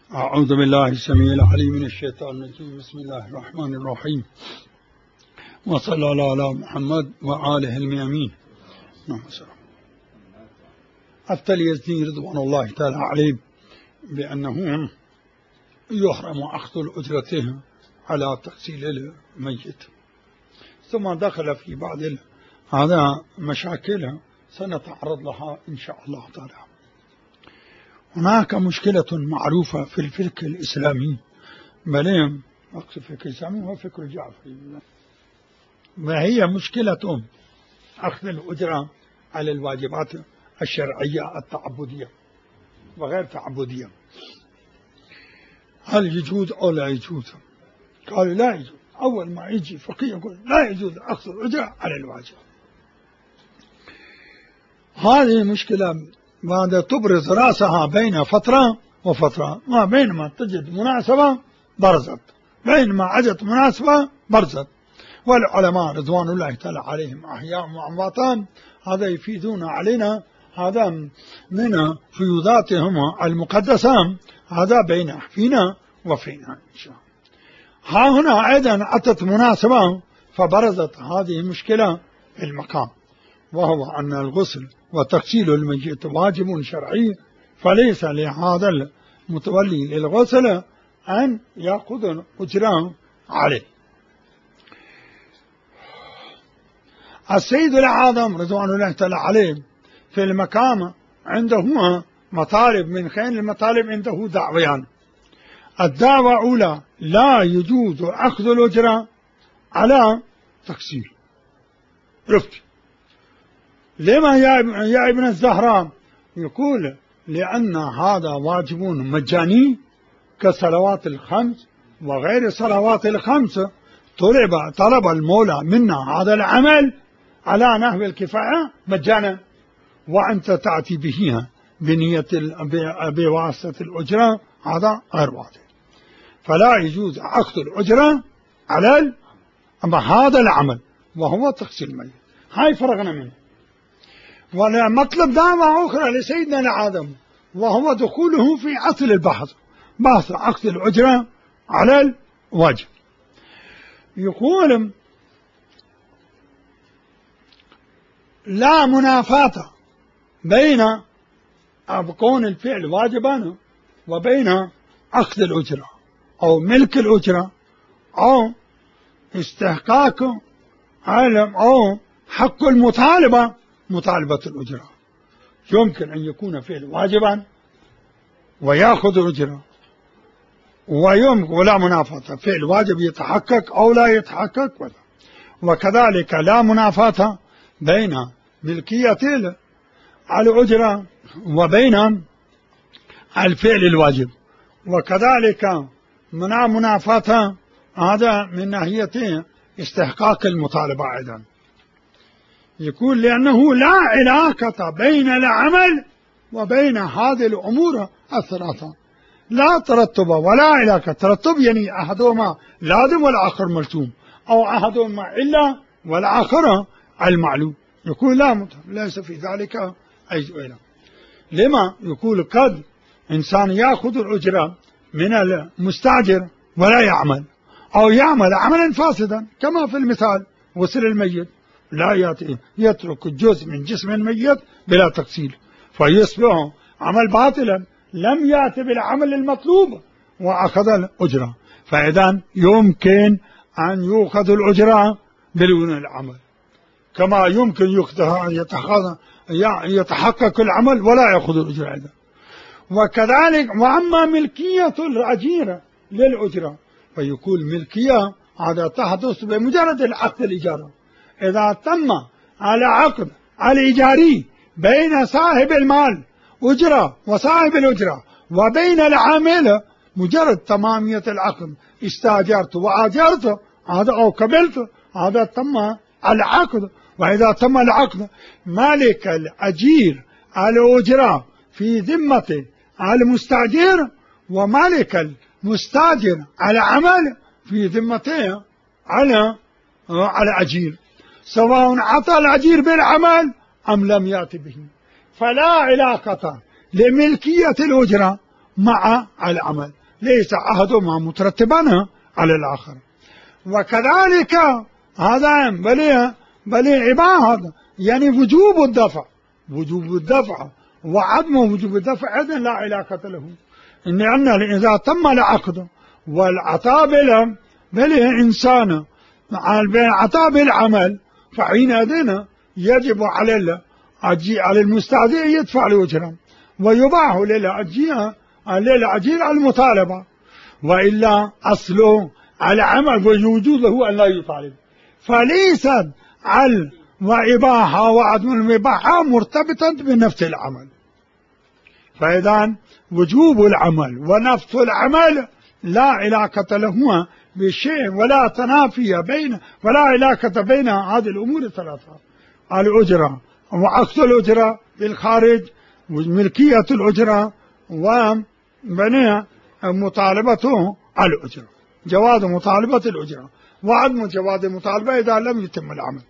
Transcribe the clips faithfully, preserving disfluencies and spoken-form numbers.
أعوذ بالله السميع العليم من الشيطان الرجيم. بسم الله الرحمن الرحيم، وصلى الله على محمد وآله الميامين. أفتى اليزدي رضوان الله تعالى عليه بأنه يحرم أخذ الأجرة على تغسيل الميت، ثم دخل في بعض هذا مشاكل سنتعرض لها إن شاء الله تعالى. هناك مشكلة معروفة في الفقه الإسلامي، بل أقصد الفقه الإسلامي هو فقه الجعفري، وهي مشكلة أخذ الأجرة على الواجبات الشرعية التعبدية وغير تعبدية. هل يجوز أو لا يجوز؟ قالوا لا يجوز. أول ما يجي فقيه يقول لا يجوز أخذ الأجرة على الواجب. هذه مشكلة بعد تبرز رأسها بين فترة وفترة، ما بينما تجد مناسبة برزت، بينما عجت مناسبة برزت. والعلماء رضوان الله تعالى عليهم أحياء وأموات هذا يفيدون علينا، هذا من فيوضاتهم المقدسة، هذا بين فينا وفينا إن شاء الله. ها هنا أيضا أتت مناسبة فبرزت هذه المشكلة في المقام، وهو أن الغسل وتغسيل الميت واجب شرعي، فليس لهذا المتولي للغسل أن يأخذ أجرة عليه. السيد الأعظم رضوان الله تعالى عليه في المقام عنده مطالب، من خير المطالب عنده دعويان. الدعوة الأولى لا يجوز أخذ الأجرة على تغسيل. عرفت لما يا ابن الزهراء؟ يقول لأن هذا واجب مجاني كالصلوات الخمس وغير صلوات الخمس، طلب طلب المولى منا هذا العمل على نحو الكفاية مجانا، وأنت تأتي به بنية بواسطة الأجرة، هذا غير واجب. فلا يجوز أخذ الأجرة على أما هذا العمل وهو تغسيل الميت. هاي فرغنا منه. ولا مطلب دعوة أخرى لسيدنا العظم، وهو دخوله في أصل البحث، بحث أخذ الأجرة على الواجب. يقول لا منافاة بين كون الفعل واجبا وبين أخذ الأجرة أو ملك الأجرة أو استحقاق علم أو حق المطالبة مطالبة الأجرة. يمكن أن يكون فعل واجبا ويأخذ الأجرة، ويمكن ولا منافاة، فعل واجب يتحقق أو لا يتحقق. وكذلك لا منافاة بين ملكية الأجرة وبين الفعل الواجب، وكذلك منع منافاة هذا من ناحية استحقاق المطالبة أيضا. يقول لأنه لا علاقة بين العمل وبين هذه الأمور الثلاثة، لا ترتب ولا علاقة. ترتب يعني أحدهما لازم والآخر ملزوم، أو أحدهما إلا والآخر المعلوم. يقول لا، ليس في ذلك أي سؤال. لما؟ يقول قد إنسان يأخذ الأجرة من المستأجر ولا يعمل، أو يعمل عملا فاسدا كما في المثال غسل الميت، لا يأتي يترك جزء من جسم الميت بلا تغسيل فيصبح عمل باطلا، لم يأتي بالعمل المطلوب وأخذ الأجرة. فإذا يمكن أن يأخذ الأجرة بدون العمل، كما يمكن يتحقق العمل ولا يأخذ الأجرة أيضا. وكذلك وأما ملكية الأجير للأجرة، فيقول ملكية هذا تحدث بمجرد العقد الإجارة. إذا تم على عقد الإيجاري بين صاحب المال أجرة وصاحب الأجرة وبين العامل، مجرد تمامية العقد، استاجرت وآجرت هذا أو قبلت، هذا تم العقد. وإذا تم العقد مالك الأجير الأجرة في ذمة المستأجر، ومالك المستأجر على عمل في ذمته على على أجير، سواء عطى الأجير بالعمل أم لم يأتي به. فلا علاقة لملكية الأجرة مع العمل. ليس أحدهما مترتبا على الآخر. وكذلك هذا بل بل عبادة يعني وجوب الدفع، وجوب الدفع وعدم وجوب الدفع إذن لا علاقة له، لأن إذا تم العقد والعطاء بلا بل إنسان العطاء بالعمل فحينئذ يجب على على المستأجر يدفع الأجرة، ويباح للأجير المطالبة، وإلا أصله على عمل ووجود له أن لا يطالب. فليست على وإباحة وعدم الإباحة مرتبطة بنفس العمل. فإذا وجوب العمل ونفس العمل لا علاقة لهما بشيء ولا تنافي بين ولا علاقة بين هذه الأمور الثلاثة: الأجرة وأخذ الأجرة بالخارج وملكية الأجرة وبناء مطالبته على الأجرة، جواز مطالبة الأجرة وعدم جواز المطالبة إذا لم يتم العمل.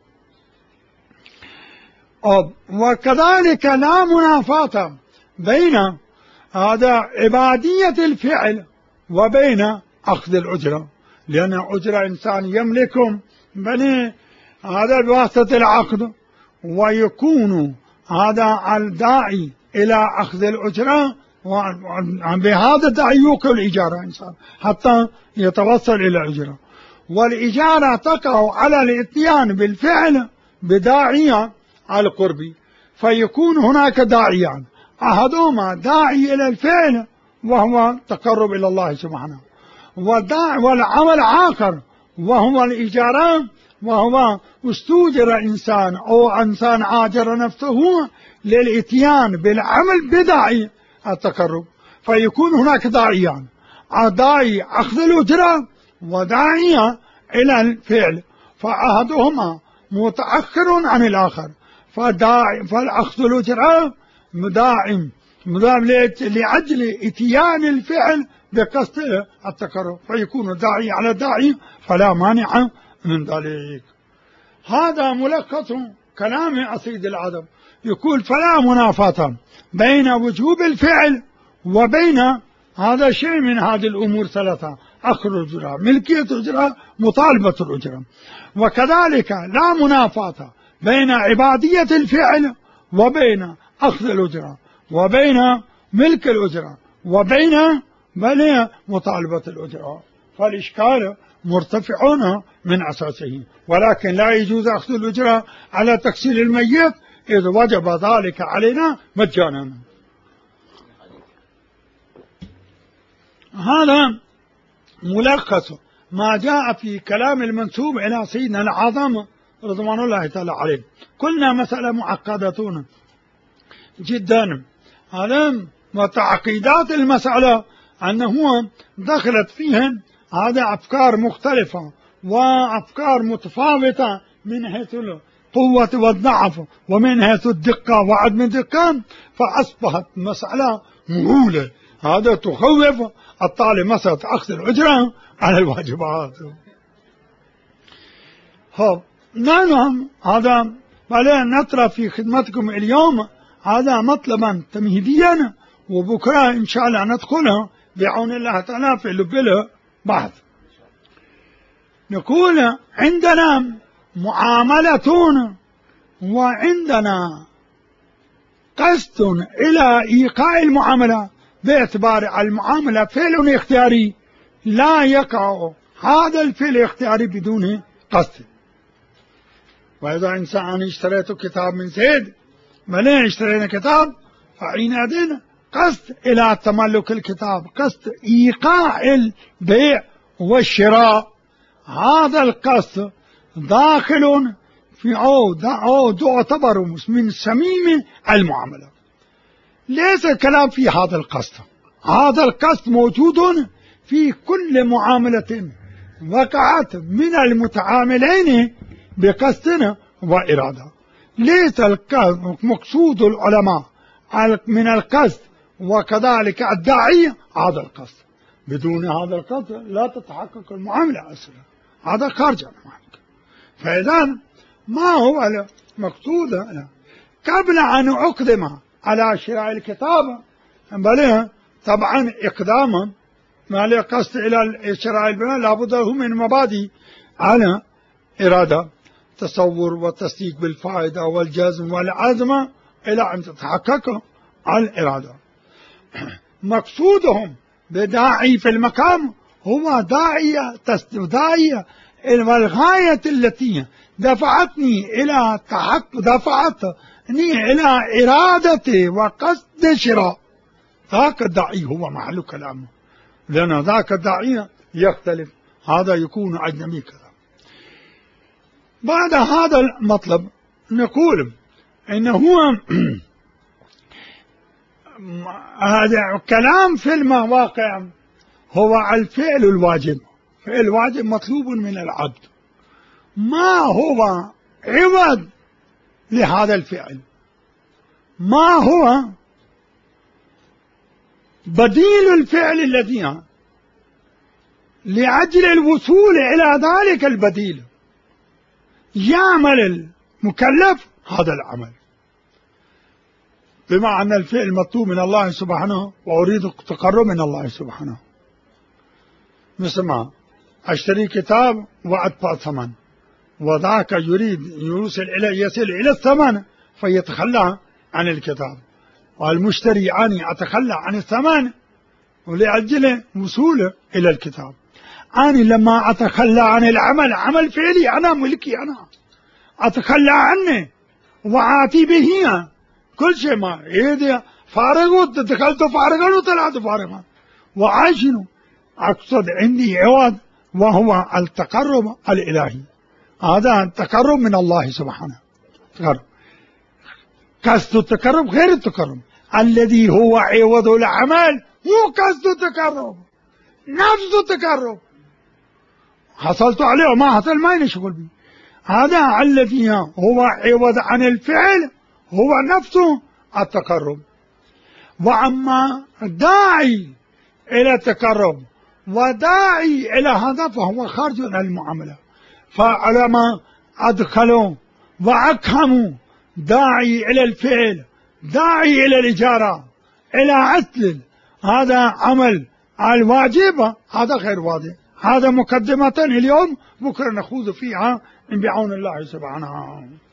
وكذلك لا منافاة بين هذا عبادية الفعل وبين أخذ الأجرة، لأن أجرة إنسان يملكهم بني هذا بواسطة العقد، ويكون هذا الداعي إلى أخذ الأجرة بهذا الداعي يوكل الإجارة إنسان حتى يتوصل إلى الأجرة، والإجارة تقع على الإتيان بالفعل بداعية القرب، فيكون هناك داعيان: أحدهما داعي إلى الفعل وهو تقرب إلى الله سبحانه، والعمل آخر وهو الإجارة، وهو استوجر إنسان أو إنسان آجر نفسه للإتيان بالعمل بداعي التقرب، فيكون هناك داعيان: داعي أخذ الأجرة وداعية إلى الفعل، فأحدهما متأخر عن الآخر، فداعي فالأخذ الأجرة مداعم مداعم لأجل إتيان الفعل بقصد التقرب، فيكون داعي على داعي فلا مانع من ذلك. هذا ملخص كلام أسيد العدب، يقول: فلا منافاة بين وجوب الفعل وبين هذا شيء من هذه الأمور ثلاثة: أخذ الأجرة، ملكية الأجرة، مطالبة الأجرة. وكذلك لا منافاة بين عبادية الفعل وبين أخذ الأجرة وبين ملك الأجرة وبين بل مطالبة الأجرة، فالإشكال مرتفع من أساسه. ولكن لا يجوز أخذ الأجرة على تكسير الميت إذ وجب ذلك علينا مجانا. هذا ملخص ما جاء في كلام المنسوب إلى سيدنا الأعظم رضوان الله تعالى عليه. قلنا مسألة معقدة جدا، هذا وتعقيدات المسألة أنه دخلت فيهم هذا أفكار مختلفة وأفكار متفاوتة من حيث القوة والضعف ومن حيث الدقة وعدم الدقة، فأصبحت مسألة مهولة، هذا تخوف الطالب مسألة أخذ الأجرة على الواجبات. نعم هذا بل نطرح في خدمتكم اليوم هذا مطلبا تمهيديا، وبكرة إن شاء الله ندخله بعون الله تعالى في لبله بعض. نقول عندنا معاملة وعندنا قصد إلى إيقاع المعاملة، باعتبار المعاملة فعل اختياري لا يقع هذا الفعل الاختياري بدون قصد. وإذا إنسان اشتريت كتاب من زيد ملين اشترينا كتاب فحينئذ قصد إلى تملك الكتاب، قصد إيقاع البيع والشراء، هذا القصد داخل في عود عود يعتبر من صميم المعاملة. ليس الكلام في هذا القصد، هذا القصد موجود في كل معاملة وقعت من المتعاملين بقصد وإرادة. ليس مقصود العلماء من القصد وكذلك الداعي هذا القصد، بدون هذا القصد لا تتحقق المعاملة أصلا، هذا خارج عن المعاملة. فإذا ما هو المقصود قبل أن أقدم على شراء الكتاب بل طبعا إقداما ما له قصد إلى شراء البناء لابد له من مبادئ على إرادة، تصور وتصديق بالفائدة والجزم والعزم إلى أن تتحقق الإرادة. مقصودهم بداعي في المقام هو داعية داعية الغاية التي دفعتني إلى تحقق دفعتني إلى إرادة وقصد شراء. ذاك الداعي هو محل كلامه، لأن ذاك الداعي يختلف، هذا يكون أجنبي كذا. بعد هذا المطلب نقول إنه هو هذا كلام في المواقع هو الفعل الواجب. فعل الواجب مطلوب من العبد، ما هو عوض لهذا الفعل، ما هو بديل الفعل الذي لأجل الوصول إلى ذلك البديل يعمل المكلف هذا العمل. بما أن الفعل مطلوب من الله سبحانه وأريد التقرب من الله سبحانه، مثل ما أشتري كتاب وأدفع ثمن، وذاك يريد يوصل إلى يصل إلى الثمن فيتخلى عن الكتاب، والمشتري أني أتخلى عن الثمن ولأجل وصوله إلى الكتاب. أنا لما أتخلى عن العمل، عمل فعلي أنا ملكي، أنا أتخلى عنه وآتي به كل شيء، ما إذا فارغ دخلت فارغا وطلعت فارغا وعايشنه. أقصد عندي عوض وهو التقرب الإلهي، هذا التقرب من الله سبحانه. تقرب قصد التقرب غير التقرب الذي هو عوض العمل، مو قصد التقرب، نفس التقرب حصلت عليه وما حصل ما ينشغل به. هذا الذي هو عوض عن الفعل هو نفسه التقرب. وأما داعي إلى التقرب وداعي إلى هذا فهو خارج عن المعاملة. فعلماء أدخلوا وأقهموا داعي إلى الفعل، داعي إلى الإجارة، إلى عتل، هذا عمل الواجب، هذا غير واضح. هذا مقدمة اليوم، بكرة نخوض فيها بعون الله سبحانه.